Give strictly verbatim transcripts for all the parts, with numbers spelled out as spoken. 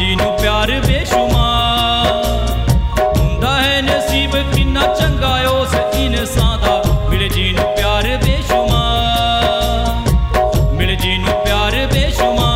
जी नू प्यार बेशुमार हुंदा है नसीब किन्ना चंगा उस इंसान दा मिले जी नू प्यार बेशुमार मिले जी नू प्यार बेशुमार।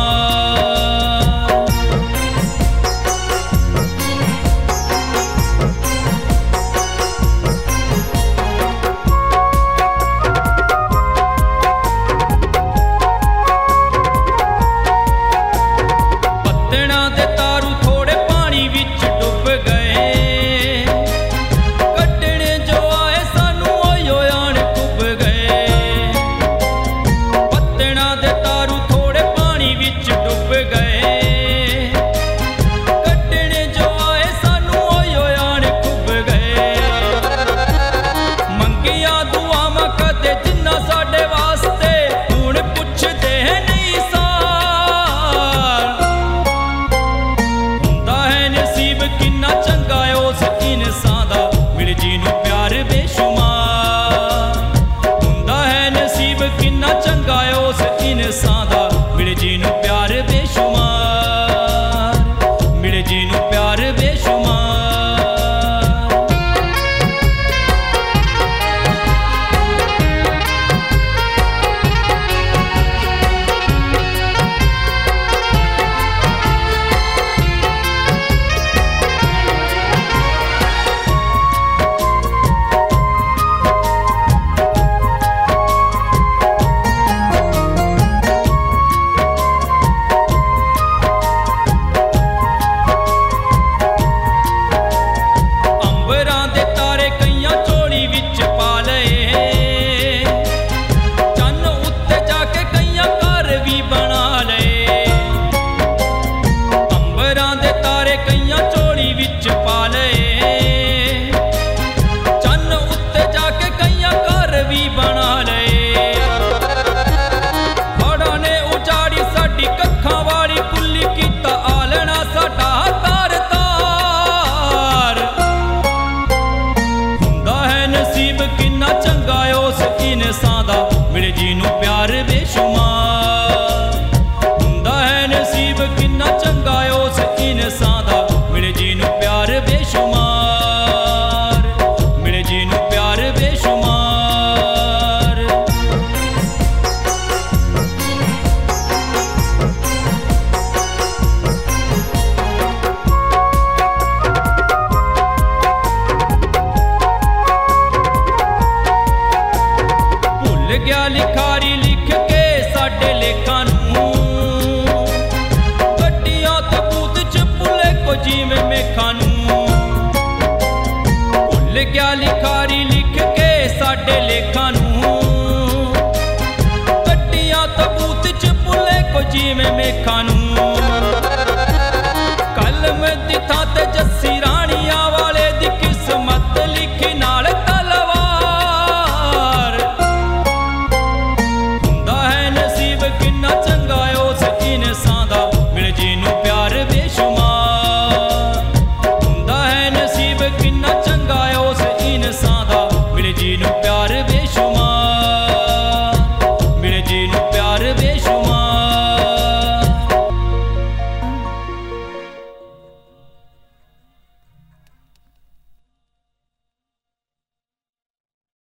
मिले जी नू प्यार बेशुमार हुंदा है नसीब किन्ना चंगा उस इंसान दा मिले जी नू प्यार बेशुमार मिले जी नू प्यार बेशुमार। भुल गया लिखारी लिख के साडे लेखा नू गड्डियां तबूत च पुले को जीवे मेखा नू भुल गया लिखारी लिख के साडे लेखा नू गड्डियां तबूत च पुले को जीवे मेखा नू।